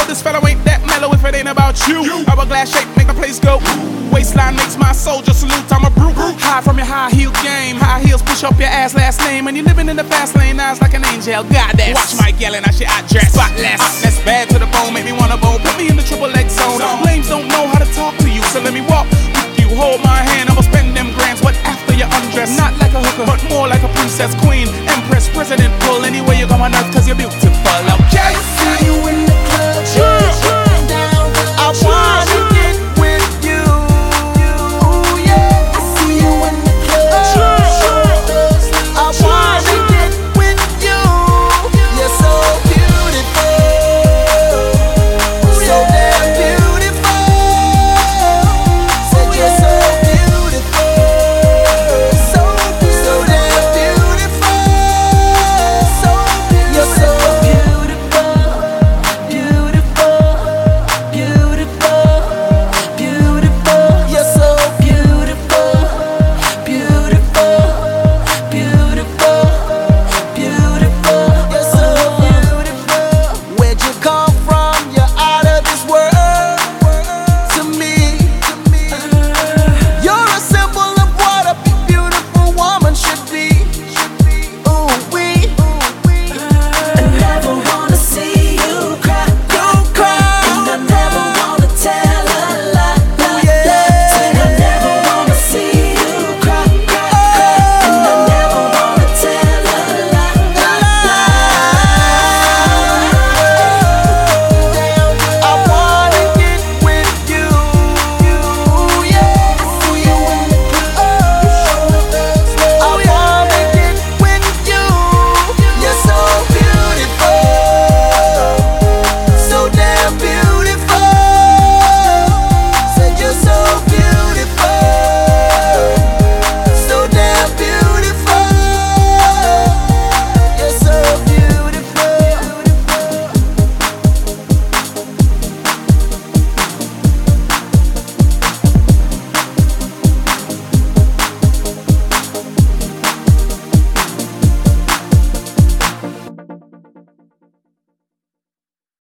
this fellow ain't that mellow if it ain't about you. Hourglass shape make the place go. Waistline makes my soldier salute. I'm a brute. High from your high heel game. High heels push up your ass last name. And you living in the fast lane, eyes like an angel. Goddess. Watch my yelling, I shit I dress. Spotless. That's bad to the bone, make me want